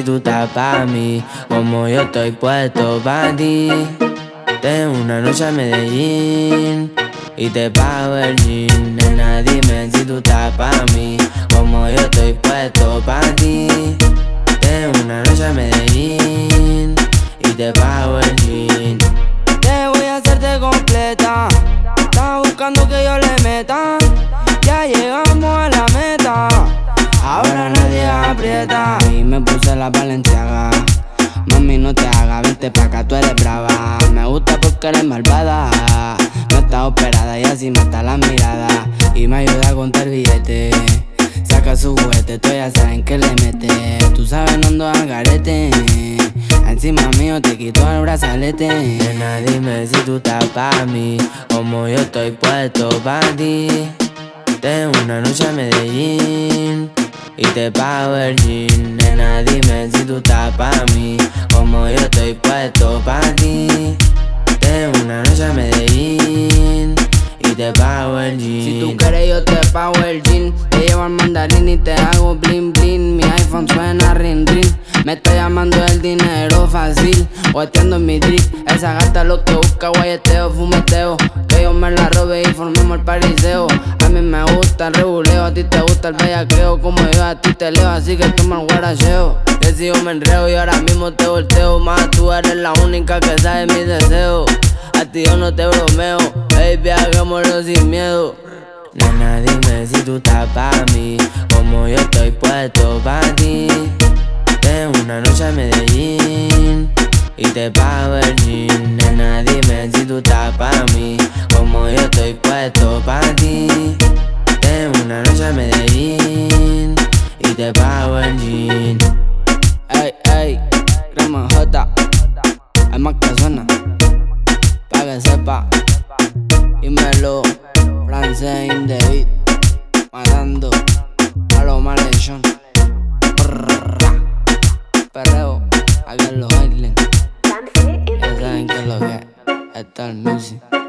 si tú estás pa' mí, como yo estoy puesto pa' ti. Tengo una noche a Medellín y te pago el jean. Nena, dime si tú estás pa' mí, como yo estoy puesto pa' ti. Tengo una noche a Medellín y te pago el jean. Te voy a hacerte completa. Estás buscando que yo le meta. Ya llegamos a la meta. Ahora nadie aprieta. Y me puse la Balenciaga. Mami, no te hagas, vente pa' acá, tú eres brava. Me gusta porque eres malvada. No está operada y así mata la mirada. Y me ayuda a contar billetes. Saca su juguete, tú ya saben que le mete. Tú sabes, no ando al garete. Encima mío te quito el brazalete. Nena, dime si tú estás pa' mí, como yo estoy puesto pa' ti. Tengo una noche a Medellín y te pago el jean. Nena, dime si tú estás pa' mí, como yo estoy puesto pa' ti. Tengo una noche a Medellín y te pago el jean. Si tú quieres yo te pago el jean. Te llevo al mandarín y te hago blin blin. Mi iPhone suena ring ring. Me está llamando el dinero fácil, guateando en mi drip. Esa gata lo que busca, guayeteo, fumeteo. Que yo me la robe y formemos el pariseo. A mí me gusta el reguleo, a ti te gusta el bellaqueo. Como yo a ti te leo, así que toma el guaracheo. Que si yo me enreo y ahora mismo te volteo. Más tú eres la única que sabe mis deseos. A ti yo no te bromeo, baby, hagámoslo sin miedo. Nena, dime si tú estás pa' mí, como yo estoy puesto pa' ti. Tengo una noche a Medellín y te pago el jean. Nena, dime si tú estás pa' mí, como yo estoy puesto pa' ti. Tengo una noche a Medellín y te pago el jean. Ey, ey, crema J, hay más que suena, pa' que sepa. Dímelo, francés in the beat, matando a los malhechón. Perreo, aquí en los Islands. Ya saben que es lo que es, esto es el music.